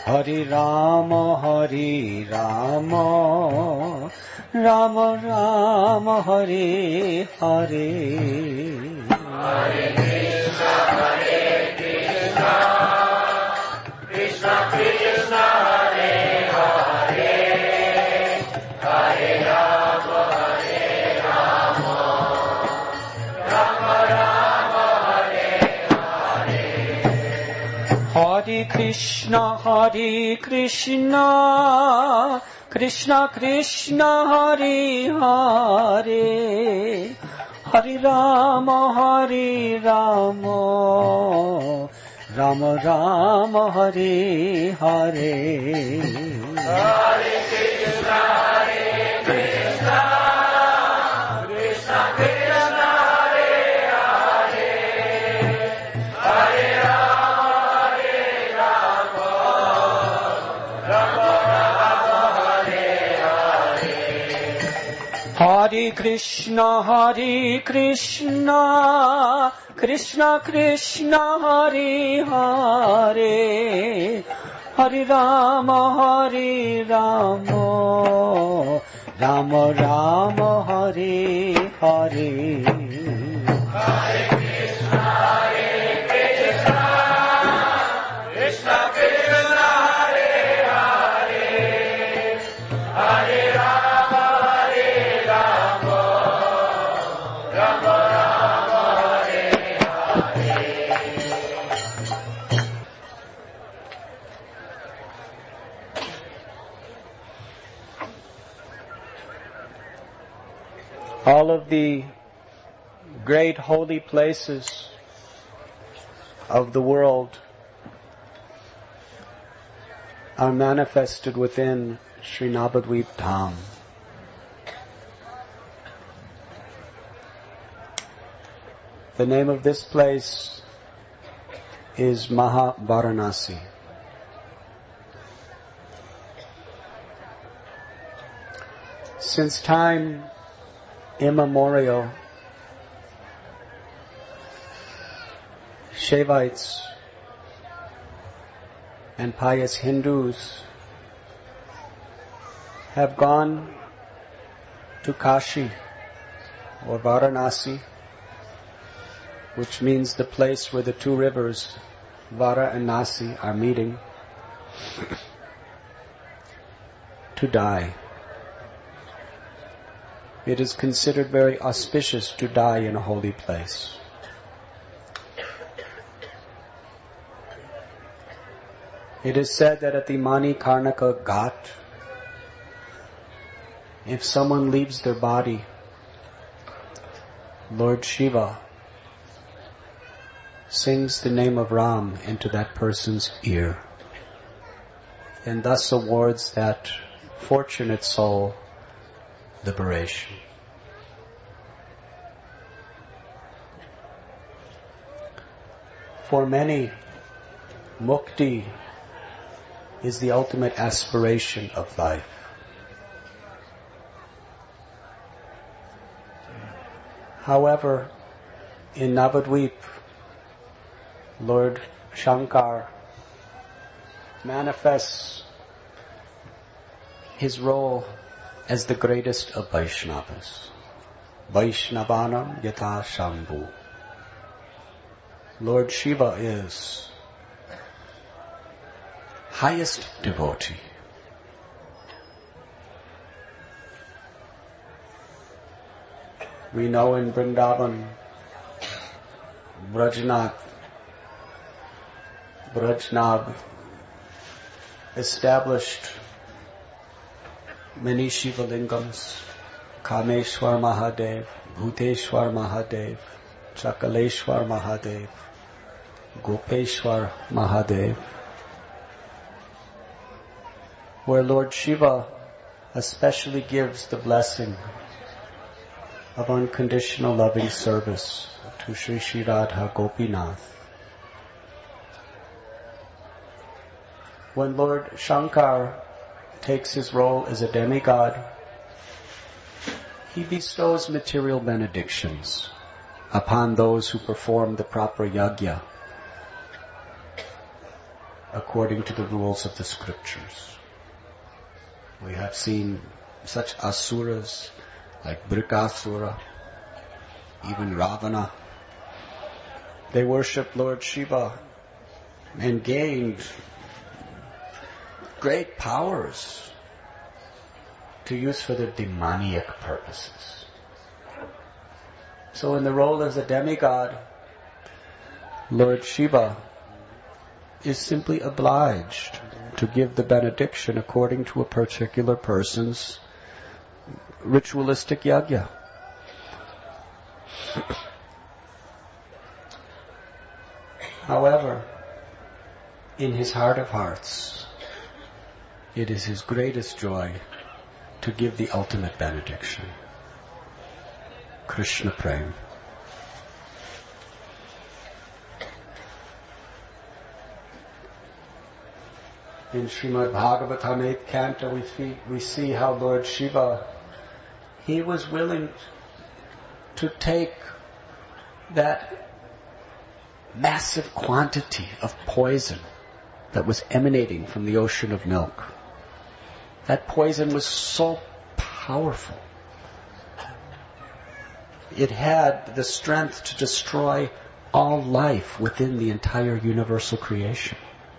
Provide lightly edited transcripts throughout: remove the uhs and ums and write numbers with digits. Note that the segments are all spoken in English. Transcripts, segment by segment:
Hare Rama, Rama Rama, Hare Hare. Hare Krishna, Krishna Krishna, Hare Hare, Hare Rama, Rama Rama, Hare Hare. Hare Krishna, Krishna Krishna, Hare Hare, Hare Rama, Rama Rama, Hare Hare. Hare Krishna, Krishna Krishna, Hare Hare, Hare Rama, Rama Rama, Hare Hare. Hare Krishna, Krishna Krishna, Hare Hare, Hare Rama, Rama Rama, Hare Hare. Hare Krishna, Krishna Krishna, Hare Hare, Hare Rama, Rama Rama, Hare Hare. All of the great holy places of the world are manifested within Sri Navadvip Dham. The name of this place is Mahavaranasi. Since time immemorial, Shaivites and pious Hindus have gone to Kashi or Varanasi, which means the place where the two rivers, Vara and Nasi, are meeting, to die. It is considered very auspicious to die in a holy place. It is said that at the Manikarnika Ghat, if someone leaves their body, Lord Shiva sings the name of Ram into that person's ear, and thus awards that fortunate soul liberation. For many, mukti is the ultimate aspiration of life. However, in Navadvip, Lord Shankar manifests his role as the greatest of Vaishnavas. Vaishnavanam yatha Shambhu. Lord Shiva is highest devotee. We know in Vrindavan, Brajnath established many Shiva lingams. Kameshwar Mahadev, Bhuteshwar Mahadev, Chakaleshwar Mahadev, Gopeshwar Mahadev, where Lord Shiva especially gives the blessing of unconditional loving service to Sri Sri Radha Gopinath. When Lord Shankar takes his role as a demigod, he bestows material benedictions upon those who perform the proper yajna. according to the rules of the scriptures. We have seen such asuras like Brikasura, even Ravana. They worshipped Lord Shiva and gained great powers to use for their demoniac purposes. So in the role as a demigod, Lord Shiva is simply obliged to give the benediction according to a particular person's ritualistic yajna. However, in his heart of hearts, it is his greatest joy to give the ultimate benediction. Krishna Prem. In Srimad Bhagavatam 8th canto, we see how Lord Shiva, he was willing to take that massive quantity of poison that was emanating from the ocean of milk. That poison was so powerful. It had the strength to destroy all life within the entire universal creation.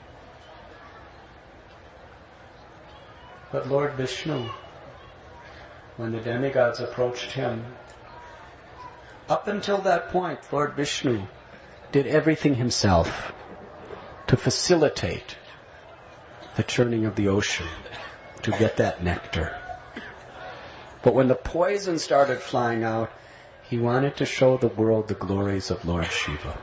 But Lord Vishnu, when the demigods approached him, up until that point, Lord Vishnu did everything himself to facilitate the churning of the ocean, to get that nectar. But when the poison started flying out, he wanted to show the world the glories of Lord Shiva.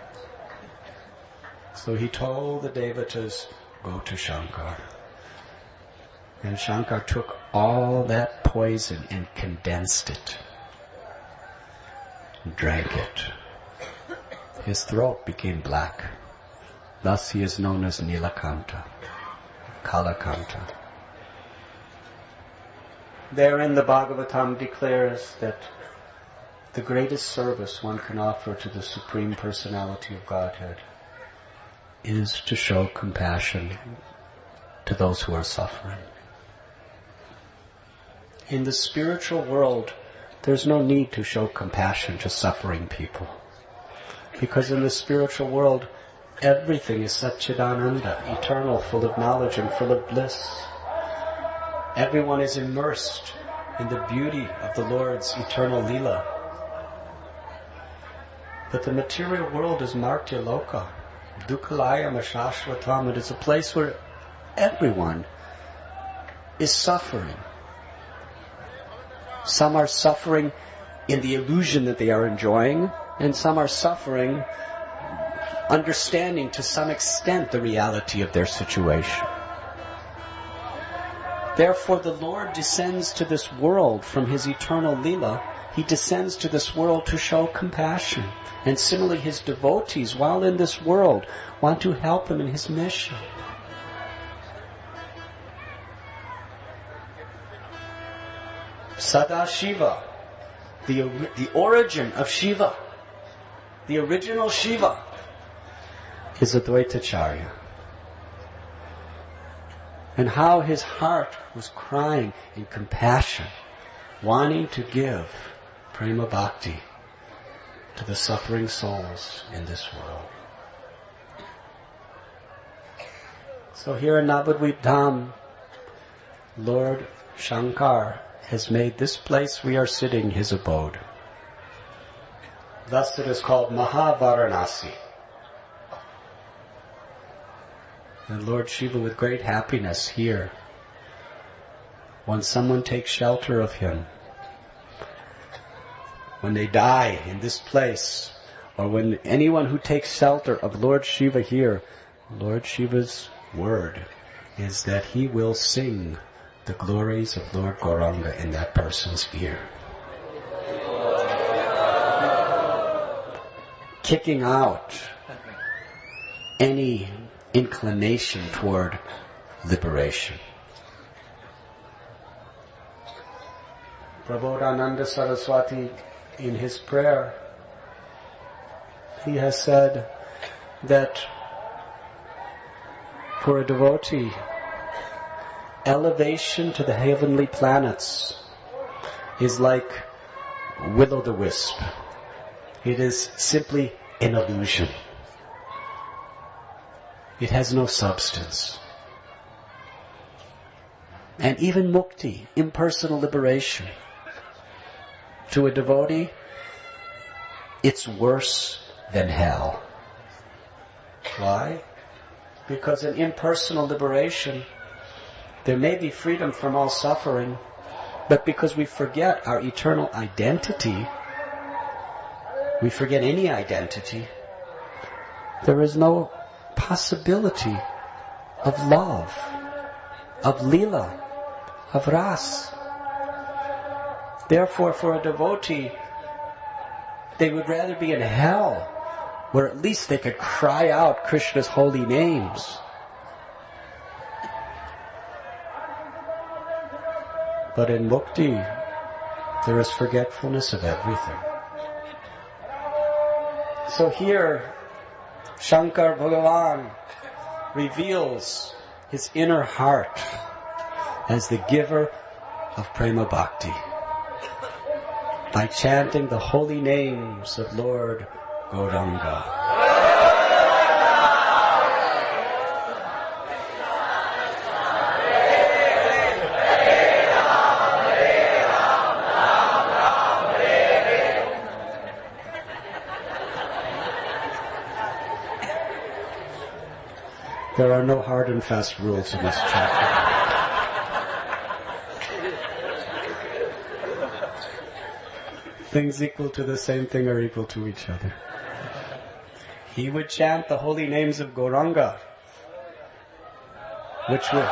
So he told the devatas, go to Shankar. And Shankar took all that poison and condensed it and drank it. His throat became black. Thus he is known as Nilakanta, Kalakanta. Therein the Bhagavatam declares that the greatest service one can offer to the Supreme Personality of Godhead is to show compassion to those who are suffering. In the spiritual world, there's no need to show compassion to suffering people. Because in the spiritual world, everything is Satchidananda, eternal, full of knowledge and full of bliss. Everyone is immersed in the beauty of the Lord's eternal Leela. But the material world is Martya Loka, Dukhalayam Ashashvatam. It is a place where everyone is suffering. Some are suffering in the illusion that they are enjoying, and some are suffering understanding to some extent the reality of their situation. Therefore, the Lord descends to this world from His eternal Leela. He descends to this world to show compassion. And similarly, His devotees, while in this world, want to help Him in His mission. Sadashiva, the origin of Shiva, the original Shiva, is Advaitacharya. And how his heart was crying in compassion, wanting to give prema bhakti to the suffering souls in this world. So here in Navadvip Dham, Lord Shankar has made this place we are sitting his abode. Thus it is called Mahavaranasi. And Lord Shiva, with great happiness here, when someone takes shelter of him, when they die in this place, or when anyone who takes shelter of Lord Shiva here, Lord Shiva's word is that he will sing the glories of Lord Gauranga in that person's ear. Kicking out any inclination toward liberation. Prabodhananda Saraswati, in his prayer, he has said that For a devotee, elevation to the heavenly planets is like will-o'-the-wisp. It is simply an illusion. It has no substance. And even mukti, impersonal liberation, to a devotee, it's worse than hell. Why? Because in impersonal liberation, there may be freedom from all suffering, but because we forget our eternal identity, we forget any identity, there is no possibility of love, of lila, of ras. Therefore, for a devotee, they would rather be in hell, where at least they could cry out Krishna's holy names. But in mukti, there is forgetfulness of everything. So here, Shankar Bhagavan reveals his inner heart as the giver of prema bhakti by chanting the holy names of Lord Gauranga. There are no hard and fast rules in this chapter. Things equal to the same thing are equal to each other. He would chant the holy names of Gauranga, which would...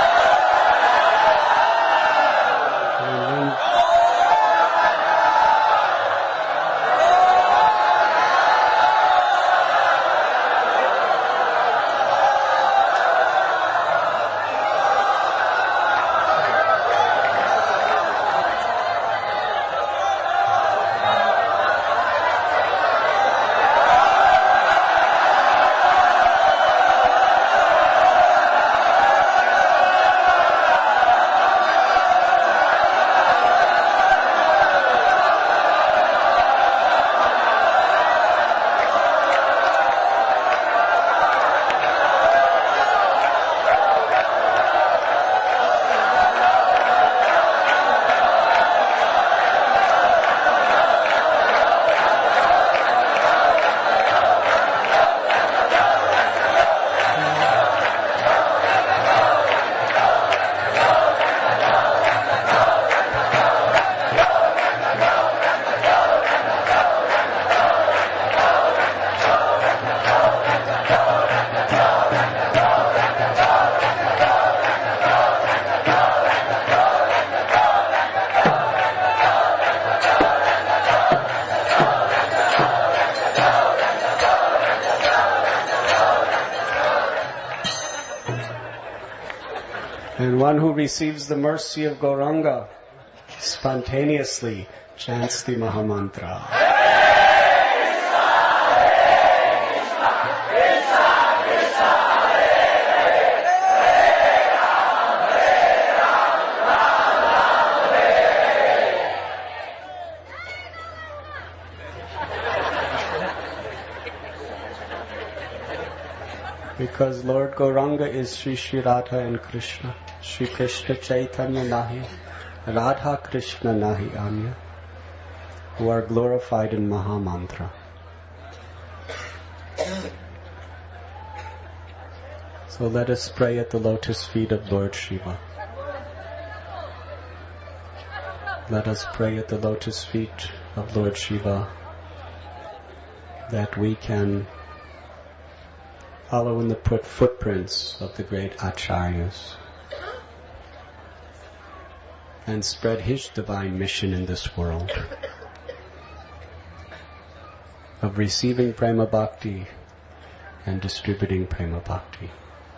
And one who receives the mercy of Gauranga spontaneously chants the Mahamantra. Because Lord Gauranga is Sri Sri Radha and Krishna. Sri Krishna Chaitanya Nahi, Radha Krishna Nahi Anya, who are glorified in Mahamantra. So let us pray at the lotus feet of Lord Shiva. Let us pray at the lotus feet of Lord Shiva that we can follow in the footprints of the great Acharyas and spread his divine mission in this world of receiving prema bhakti and distributing prema bhakti.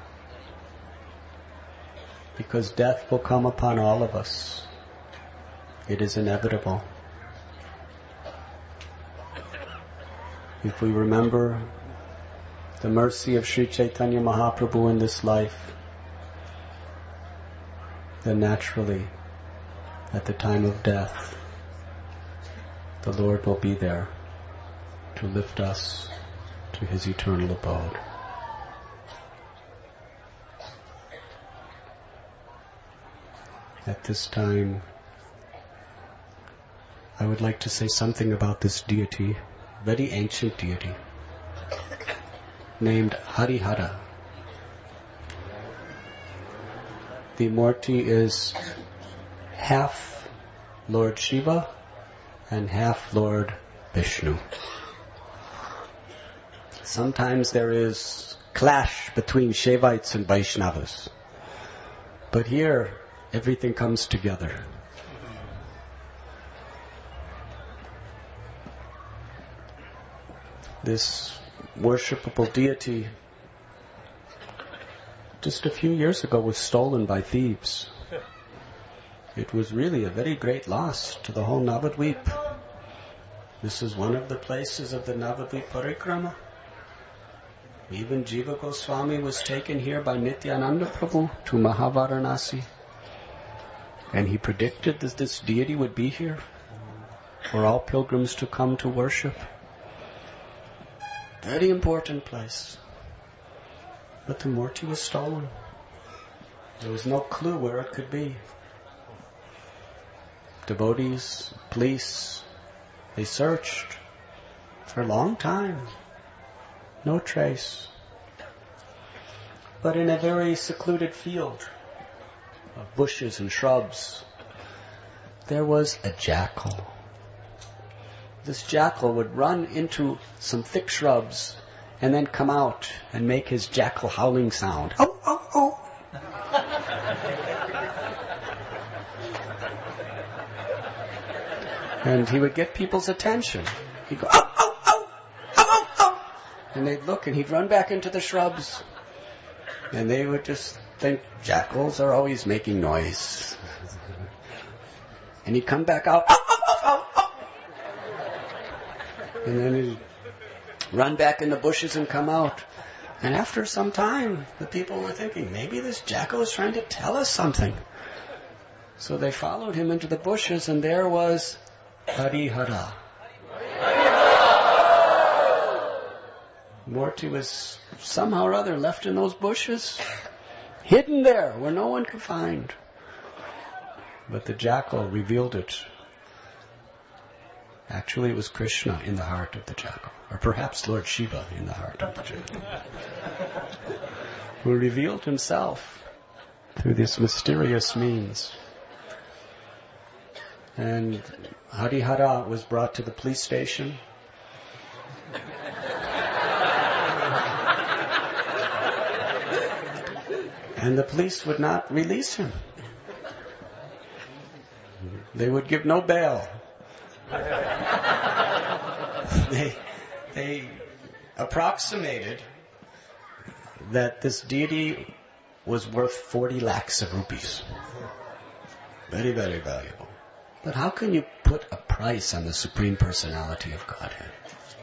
Because death will come upon all of us. It is inevitable. If we remember the mercy of Sri Chaitanya Mahaprabhu in this life, then naturally, at the time of death, the Lord will be there to lift us to His eternal abode. At this time, I would like to say something about this deity, very ancient deity, named Harihara. The Murti is half Lord Shiva and half Lord Vishnu. Sometimes there is clash between Shaivites and Vaishnavas, but here everything comes together. This worshipable deity just a few years ago was stolen by thieves. It was really a very great loss to the whole Navadvip. This is one of the places of the Navadvip Parikrama. Even Jiva Goswami was taken here by Nityananda Prabhu to Mahavaranasi. And he predicted that this deity would be here for all pilgrims to come to worship. Very important place. But the Murti was stolen. There was no clue where it could be. Devotees, police, they searched for a long time. No trace. But in a very secluded field of bushes and shrubs, there was a jackal. This jackal would run into some thick shrubs and then come out and make his jackal howling sound. Oh, oh, oh. And he would get people's attention. He'd go, oh, oh, oh, oh, oh, oh. And they'd look and he'd run back into the shrubs. And they would just think jackals are always making noise. And he'd come back out, oh, oh, oh, oh, oh. And then he'd run back in the bushes and come out. And after some time, the people were thinking, maybe this jackal is trying to tell us something. So they followed him into the bushes, and there was Harihara. Murti was somehow or other left in those bushes, hidden there where no one could find. But the jackal revealed it. Actually, it was Krishna in the heart of the jackal, or perhaps Lord Shiva in the heart of the jackal, who revealed himself through this mysterious means. And Harihara was brought to the police station. And the police would not release him. They would give no bail. They approximated that this deity was worth 40 lakhs of rupees. Very, very valuable. But how can you put a price on the Supreme Personality of Godhead?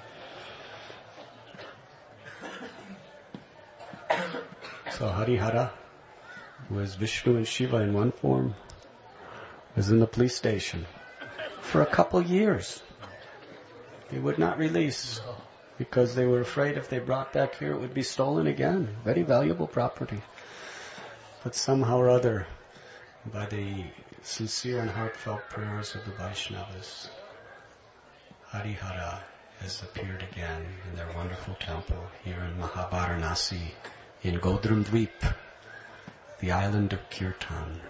So Harihara, who was Vishnu and Shiva in one form, was in the police station for a couple years. They would not release because they were afraid if they brought back here it would be stolen again. Very valuable property. But somehow or other, by the sincere and heartfelt prayers of the Vaishnavas, Harihara has appeared again in their wonderful temple here in Mahavaranasi, in Godramdvip, the island of Kirtan.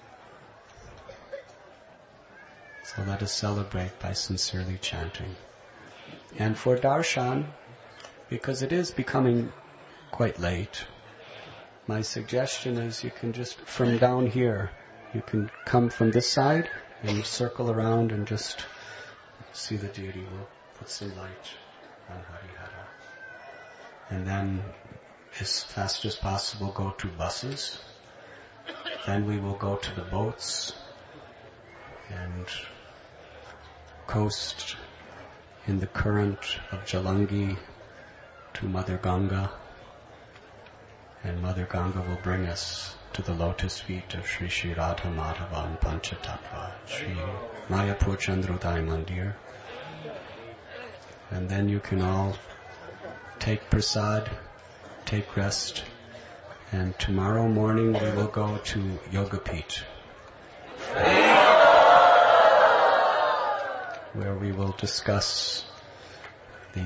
So let us celebrate by sincerely chanting. And for darshan, because it is becoming quite late, my suggestion is you can just, from down here, you can come from this side and circle around and just see the deity. We'll put some light on Harihara. And then, as fast as possible, go to buses. Then we will go to the boats and coast in the current of Jalangi to Mother Ganga. And Mother Ganga will bring us to the lotus feet of Sri Sri Radha Madhava and Panchatattva, Sri Mayapur Chandrodaya Mandir. And then you can all take prasad, take rest, and tomorrow morning we will go to Yogapeeth, where we will discuss the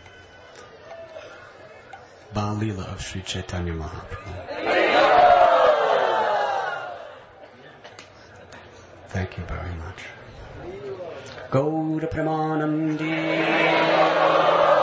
Bal Leela of Sri Chaitanya Mahaprabhu. Thank you very much. Gaura Pramanam Di.